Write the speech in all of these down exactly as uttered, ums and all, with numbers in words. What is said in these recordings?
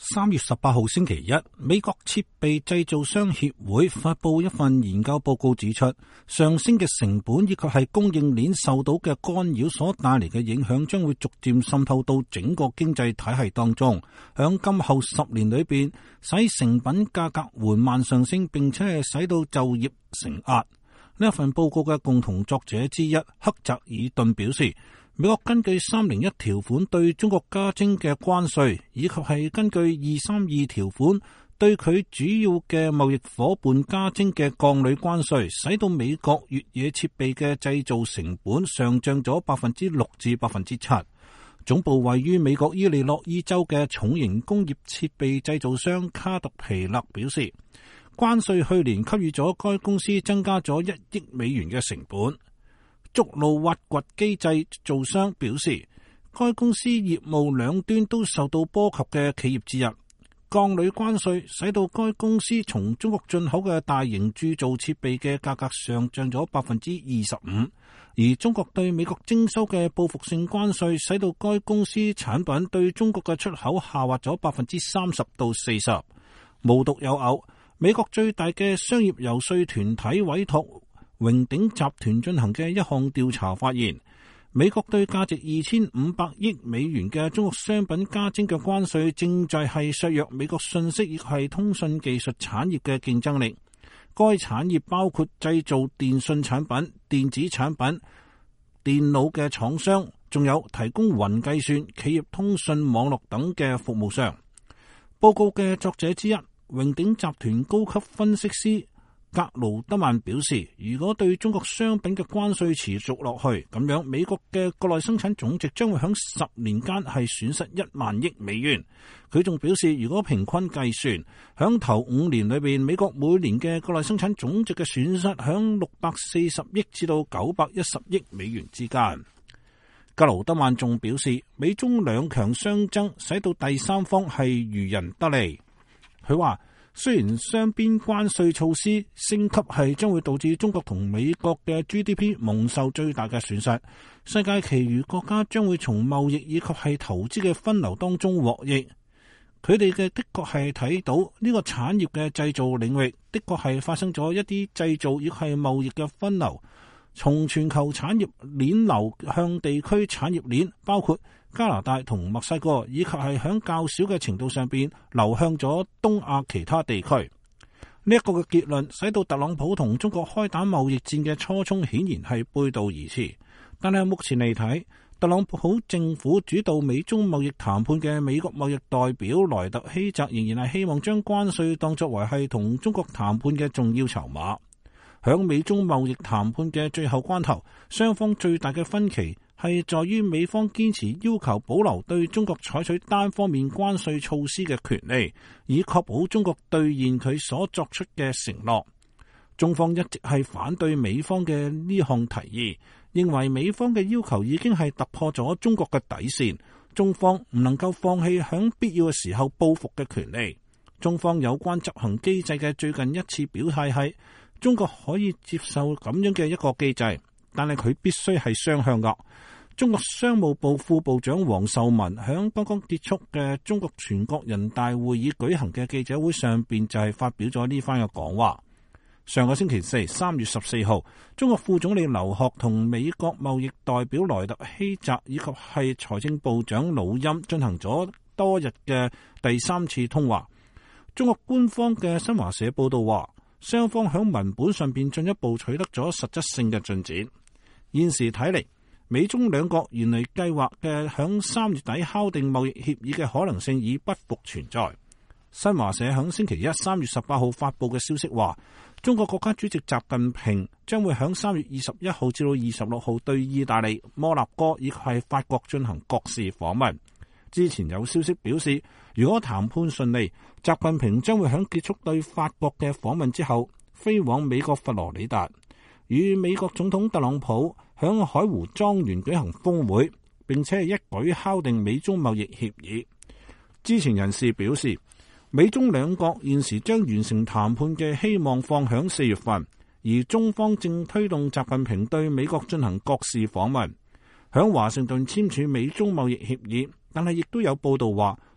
三月十八號星期一，美國設備製造商協會發佈一份研究報告，指出上升嘅成本以及係供應鏈受到嘅干擾所帶嚟嘅影響，將會逐漸滲透到整個經濟體系當中，響今後十年裏邊，使成品價格緩慢上升，並且係使到就業承壓。呢一份報告嘅共同作者之一克澤爾頓表示，美國根據三零一條款對中國加徵嘅關稅，以及係根據二三二條款對佢主要嘅貿易夥伴加徵嘅鋼鋁關稅，使到美國越野設備嘅製造成本上漲咗百分之六至百分之七。總部位於美國伊利諾伊州嘅重型工業設備製造商卡特皮勒表示，關稅去年給予咗該公司增加咗一億美元嘅成本。築路挖掘機製造商表示，該公司業務兩端都受到波及嘅企業之一。鋼鋁關稅使到該公司從中國進口嘅大型鑄造設備嘅價格上漲咗百分之二十五，而中國對美國徵收嘅報復性關稅使到該公司產品對中國嘅出口下滑咗百分之三十到四十。無獨有偶，美國最大嘅商業遊說團體委託榮鼎集團進行嘅一項調查發現，美國對價值二千五百億美元嘅中國商品加徵嘅關稅，正在係削弱美國信息亦係通訊技術產業嘅競爭力。該產業包括製造電信產品、電子產品、電腦嘅廠商，仲有提供雲計算、企業通訊網絡等嘅服務商。報告嘅作者之一，榮鼎集團高級分析師格勞德曼表示，如果對中國商品嘅關稅持續落去，咁樣美國嘅國內生產總值將會響十年間係損失一萬億美元。佢仲表示，如果平均計算，響頭五年裏邊，美國每年嘅國內生產總值嘅損失響六百四十億至到九百一十億美元之間。格勞德曼仲表示，美中兩強相爭，使到第三方係漁人得利。佢話，雖然雙邊關稅措施升級係將會導致中國同美國嘅 G D P 蒙受最大嘅損失，世界其餘國家將會從貿易以及係投資嘅分流當中獲益。佢哋嘅的確係睇到呢個產業嘅製造領域的確係發生咗一啲製造亦係貿易嘅分流，從全球產業鏈流向地區產業鏈，包括加拿大同墨西哥，以及係響較少嘅程度上邊流向咗東亞其他地區。呢一個嘅結論使到特朗普同中國開打貿易戰嘅初衷顯然係背道而馳。但係目前嚟睇，特朗普政府主導美中貿易談判嘅美國貿易代表萊特希澤仍然係希望將關稅當作為係同中國談判嘅重要籌碼。響美中貿易談判嘅最後關頭，雙方最大嘅分歧係在於美方堅持要求保留對中國採取單方面關稅措施嘅權利，以確保中國兌現佢所作出嘅承諾。中方一直係反對美方嘅呢項提議，認為美方嘅要求已經係突破咗中國嘅底線，中方唔能夠放棄響必要嘅時候報復嘅權利。中方有關執行機制嘅最近一次表態係，中國可以接受咁樣嘅一個機制，但係佢必須係雙向噶。中國商務部副部長王受文響剛剛結束嘅中國全國人大會議舉行嘅記者會上邊就係發表咗呢番嘅講話。上個星期四，三月十四號，中國副總理劉鶴同美國貿易代表萊特希澤以及係財政部長魯欽進行咗多日嘅第三次通話。中國官方嘅新華社報道話，雙方響文本上邊進一步取得咗實質性嘅進展。現時睇嚟，美中兩國原來計劃嘅響三月底敲定貿易協議嘅可能性已不復存在。新華社響星期一三月十八號發佈嘅消息話，中國國家主席習近平將會響三月二十一號至到二十六號對意大利、摩納哥以及係法國進行國事訪問。之前有消息表示，如果談判順利，習近平將會響結束對法國嘅訪問之後，飛往美國佛羅里達，與美國總統特朗普響海湖莊園舉行峰會，並且係一舉敲定美中貿易協議。知情人士表示，美中兩國現時將完成談判嘅希望放響四月份，而中方正推動習近平對美國進行國事訪問，響華盛頓簽署美中貿易協議。但係亦都有報道話，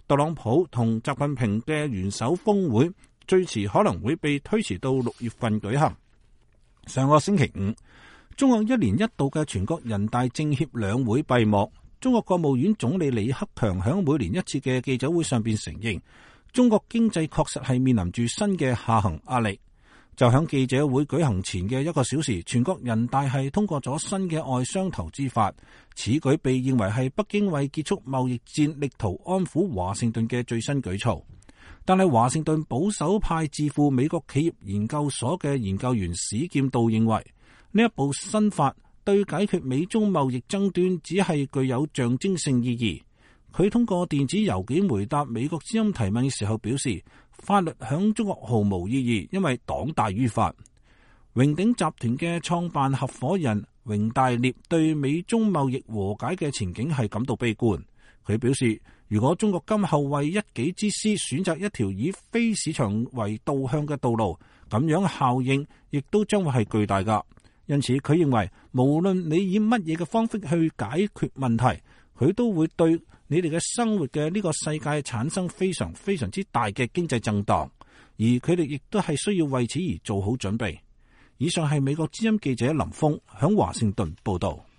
特朗普同習近平嘅元首峰會最遲可能會被推遲到六月份舉行。上個星期五，中國一年一度嘅全國人大政協兩會閉幕。中國國務院總理李克強響每年一次嘅記者會上邊承認，中國經濟確實係面臨住新嘅下行壓力。就響記者會舉行前嘅一個小時，全國人大係通過咗新嘅外商投資法，此舉被認為係北京為結束貿易戰力圖安撫華盛頓嘅最新舉措。但係華盛頓保守派智庫美國企業研究所嘅研究員史劍道認為，呢一部新法對解決美中貿易爭端只係具有象徵性意義。佢通過電子郵件回答美國之音提問嘅時候表示，法律響中國毫無意義，因為黨大於法。榮鼎集團嘅創辦合夥人榮大烈對美中貿易和解嘅前景係感到悲觀。佢表示，如果中國今後為一己之私選擇一條以非市場為導向嘅道路，咁樣效應亦都將會係巨大噶。因此，佢認為無論你以乜嘢嘅方式去解決問題，佢都會對你哋嘅生活嘅呢個世界產生非常非常之大嘅經濟震盪，而佢哋亦都係需要為此而做好準備。以上係美國之音記者林峰響華盛頓報道。